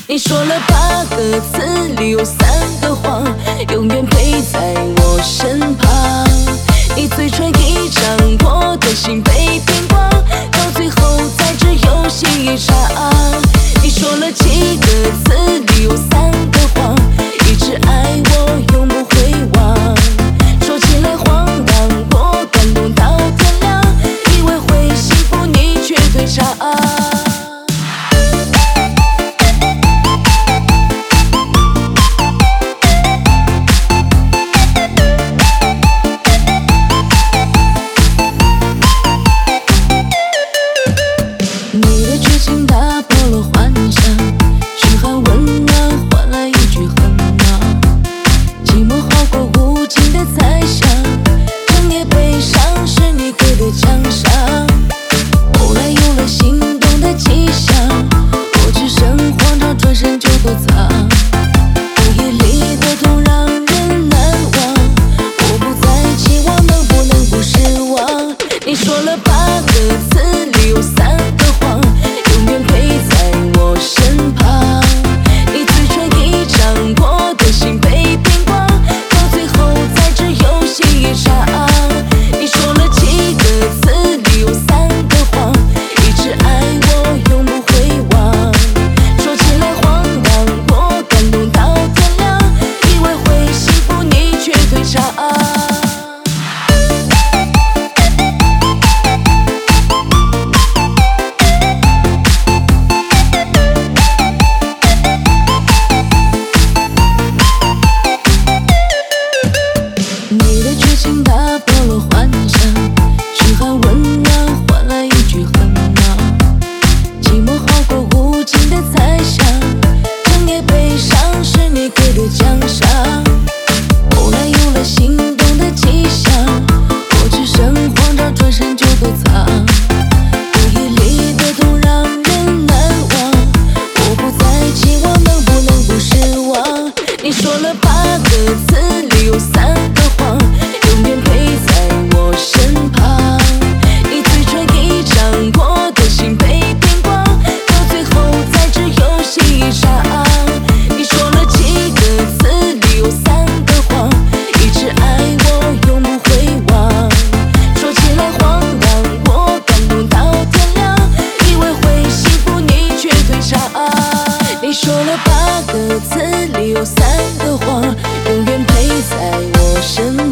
你说了8个字，里有3个谎，永远陪在我身旁。你嘴唇一张，我的心被骗光，到最后在这游戏一场。你说了7个字，里有3个谎，一直爱我，永不会忘。说起来荒唐，我感动到天亮，以为会幸福，你却退场。你的绝情打破了幻想，嘘寒问暖换来一句很忙。寂寞好过无尽的猜想，整夜悲伤是你给的奖赏。后来有了心动的迹象，我只剩慌张，转身就躲藏。回忆里的痛让人难忘，我不再期望，能不能不失望？你说了8个字，里有3个谎，永远陪在我身旁。你嘴唇一张，我的心被骗光，到最后在这游戏一场。你说了7个字，里有3个谎，一直爱我，永不会忘。说起来荒唐，我感动到天亮，以为会幸福，你却退场。你的绝情打破了幻想，嘘寒问暖换来一句很忙。寂寞好过无尽的猜想，整夜悲伤是你给的奖赏。后来有了心动的迹象，我只剩慌张，转身就躲藏。回忆里的痛让人难忘，我不再期望，能不能不失望？你说了8个字，里有3个谎，永远陪在我身旁。你嘴唇一张，我的心被骗光，到最后在这游戏一场。你说了7个字，里有3个谎，一直爱我，永不会忘。说起来荒唐，我感动到天亮，以为会幸福，你却退场。你说了8个字，里有3个谎，永远陪在我身旁。